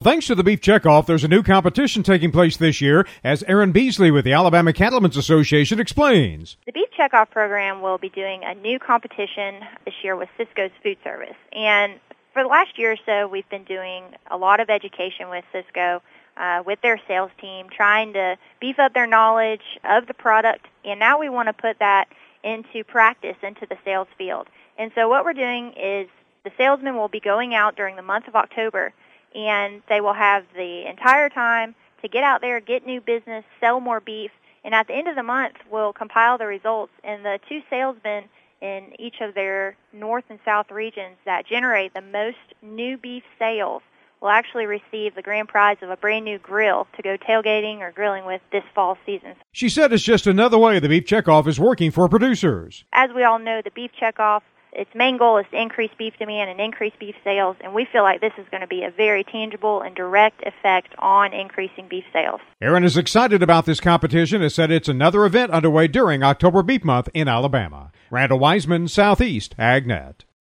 Thanks to the Beef Checkoff, there's a new competition taking place this year, as Aaron Beasley with the Alabama Cattlemen's Association explains. The Beef Checkoff program will be doing a new competition this year with Sysco's Food Service. And for the last year or so, we've been doing a lot of education with Sysco, with their sales team, trying to beef up their knowledge of the product. And now we want to put that into practice, into the sales field. And so what we're doing is the salesmen will be going out during the month of October, and they will have the entire time to get out there, get new business, sell more beef, and at the end of the month, we'll compile the results, and the two salesmen in each of their north and south regions that generate the most new beef sales will actually receive the grand prize of a brand new grill to go tailgating or grilling with this fall season. She said it's just another way the Beef Checkoff is working for producers. As we all know, the Beef Checkoff, its main goal is to increase beef demand and increase beef sales, and we feel like this is going to be a very tangible and direct effect on increasing beef sales. Aaron is excited about this competition and said it's another event underway during October Beef Month in Alabama. Randall Wiseman, Southeast AgNet.